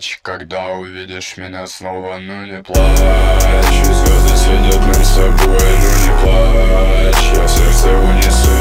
плачь, когда увидишь меня снова, ну не плачь. Звезды сидят над собой, ну не плачь. Я в сердце унесу